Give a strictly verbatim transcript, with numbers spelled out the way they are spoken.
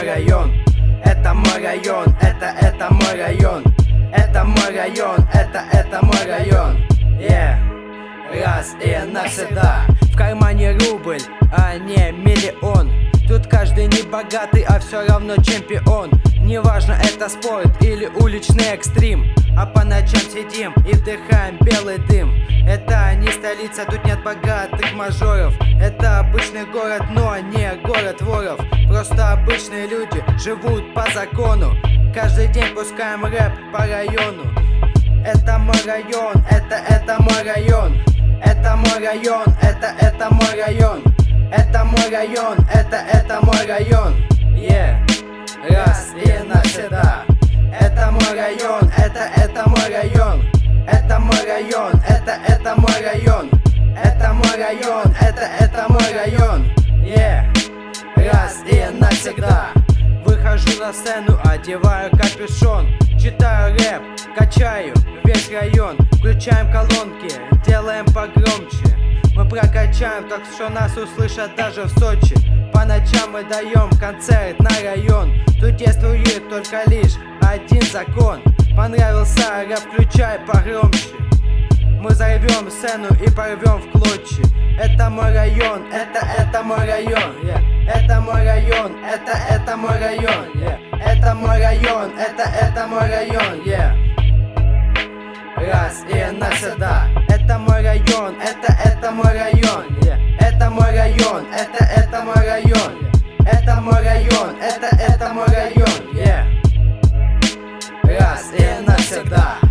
мой район, это мой район, это, это мой район, это мой район, это, это мой район. Yeah. Раз и навсегда. В кармане рубль, а не миллион. Тут каждый не богатый, а все равно чемпион. Неважно, это спорт или уличный экстрим, а по ночам сидим и вдыхаем белый дым. Это не столица, тут нет богатых мажоров. Это обычный город, но не город воров. Просто обычные люди живут по закону. Каждый день пускаем рэп по району. Это мой район, это, это мой район. Это мой район, это, это мой район. Это мой район, это, это мой район. Yeah. Раз и навсегда. Это мой район, это, это мой район. Это мой район, это, это мой район. Это мой район, это, это мой район. Yeah. Раз и навсегда. Выхожу на сцену, одеваю капюшон, читаю рэп, качаю весь район. Включаем колонки, делаем погромче. Мы прокачаем, так что нас услышат даже в Сочи. По ночам мы даем концерт на район. Тут действует только лишь один закон. Понравился рэп, включай погромче. Мы взорвем сцену и порвем в клочья. Это мой район, это, это мой район, yeah. Это мой район, это, это мой район, yeah. Это мой район, это, это мой район, yeah. Раз и навсегда. Это мой район, это, это мой район, yeah. Это мой район, это, это мой район, yeah. Это мой район, это, это мой район, yeah. Раз и навсегда.